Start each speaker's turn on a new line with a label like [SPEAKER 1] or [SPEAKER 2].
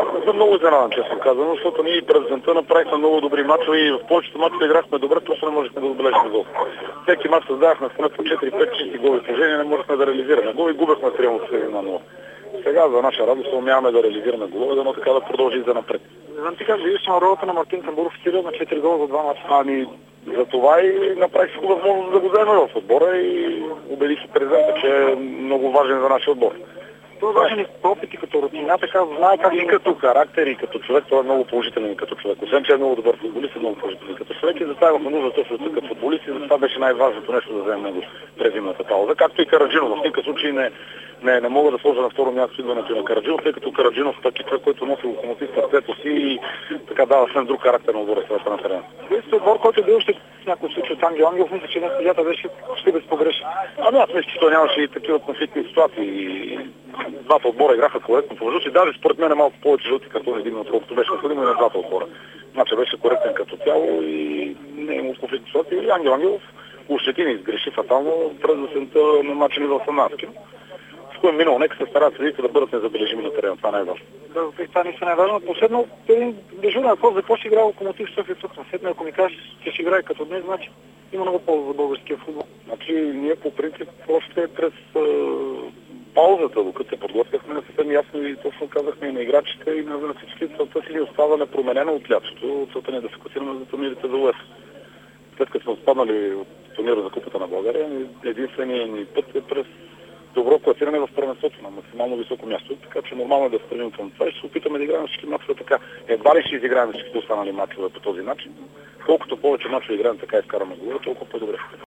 [SPEAKER 1] Аз не съм много изненадан, честно казано, защото ние през зимта направихме много добри мачове и в повечето мачове играхме добре, просто не можехме да отбележим гол. Всеки мач създавахме поне по 4-5 чисти голи положения, не можехме да реализираме гол и губехме приема от 1-0. Сега за наша радост умяваме да реализираме голове, но така да продължи за напред.
[SPEAKER 2] Не знам ти как видиш на ролята на Мартин Тамбуров, стига на 4 гола за 2 мача.
[SPEAKER 1] Ами, за това и направих всичко възможност да го вземе в отбора и убедих и президента, че е много важен за нашия отбор.
[SPEAKER 2] Той е важен и като опит и като рутина, така знае как
[SPEAKER 1] и като характер, и като човек, той е много положителен и като човек. Освен, че е много добър футболист, е много положителен като човек и затова имахме нужда точно като футболист и затова беше най-важното нещо да вземем него през зимната пауза. Както и Караджинов. В никакъв случай не мога да сложа на второ място идването на Караджинов, тъй като Караджинов пък е човек, който носи Локомотив в сърцето си и така дава съвсем друг характер на отбора на терена.
[SPEAKER 2] Вие сте отбор, който е бил ще в някой случай от Ангел Ангелов, мисля, че днес съдията беше ще безпогрешен.
[SPEAKER 1] Ами аз мисля, че той нямаше и такива конфликтни ситуации. Двата отбора играха коректно по жълти. Даже според мен е малко повече жълти картони един, отколкото беше необходимо и на двата отбора. Значи беше коректен като цяло и не е имал конфликтни ситуации. И Ангел Ангелов ощети изгреши фатално през есента на мача ни в Санарски. С кой е минало, нека се старат съдите да бъдат незабележими на терена. Това най-важно.
[SPEAKER 2] Да, това наистина е важно. Последно един дежурен въпрос, за какво ще играе Локомотив София тук на седна. Ако ми кажеш, че ще играе като днес, значи има много полза за българския футбол.
[SPEAKER 1] Значи ние по принцип още през паузата, докато се подготвяхме, съвсем ясно и точно казахме и на играчите и на всички, целта си ни остава непроменена от лятото. Целта ни е да се класираме за турнирите за УЕФА. След като сме отпаднали от турнира за Купата на България, единственият ни път е през добро класиране в първенството на максимално високо място. Така че нормално е да стремим към това и ще се опитаме да играем всички мачове така. Едва ли ще изиграем всички останали мачове по този начин. Колкото повече мачове играем така и вкараме голове, толкова по-добре.